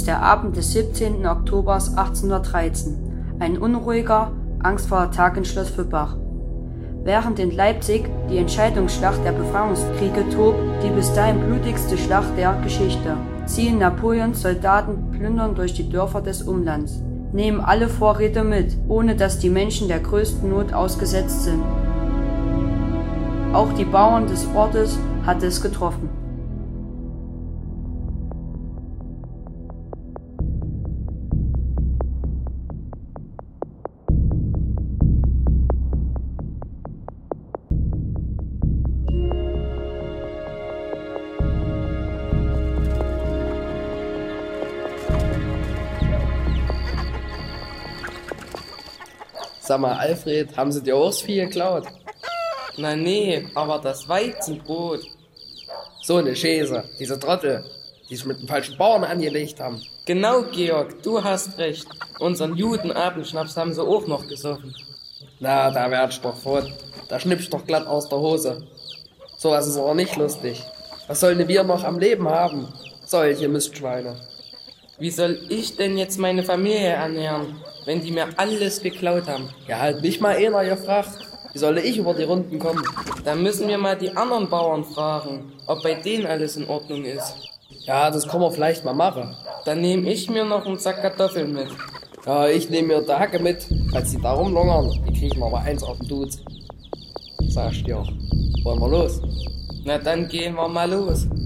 der Abend des 17. Oktobers 1813, ein unruhiger, angstvoller Tag in Schloss Füppach. Während in Leipzig die Entscheidungsschlacht der Befreiungskriege tobt, die bis dahin blutigste Schlacht der Geschichte, ziehen Napoleons Soldaten plündernd durch die Dörfer des Umlands, nehmen alle Vorräte mit, ohne dass die Menschen der größten Not ausgesetzt sind. Auch die Bauern des Ortes hatte es getroffen. Sag mal, Alfred, haben sie dir auch das Vieh geklaut? Na nee, aber das Weizenbrot. So eine Schäse, diese Trottel, die sich mit dem falschen Bauern angelegt haben. Genau, Georg, du hast recht. Unseren Judenabendschnaps haben sie auch noch gesoffen. Na, da werd ich doch fort. Da schnipp ich doch glatt aus der Hose. Sowas ist aber nicht lustig. Was sollen wir noch am Leben haben? Solche Mistschweine. Wie soll ich denn jetzt meine Familie ernähren, wenn die mir alles geklaut haben? Ja, halt mich mal einer gefragt. Wie soll ich über die Runden kommen? Dann müssen wir mal die anderen Bauern fragen, ob bei denen alles in Ordnung ist. Ja, das können wir vielleicht mal machen. Dann nehme ich mir noch einen Sack Kartoffeln mit. Ja, ich nehme mir die Hacke mit. Falls die da rumlungern, die kriegen aber eins auf den Duz. Sag ich dir. Wollen wir los? Na dann gehen wir mal los.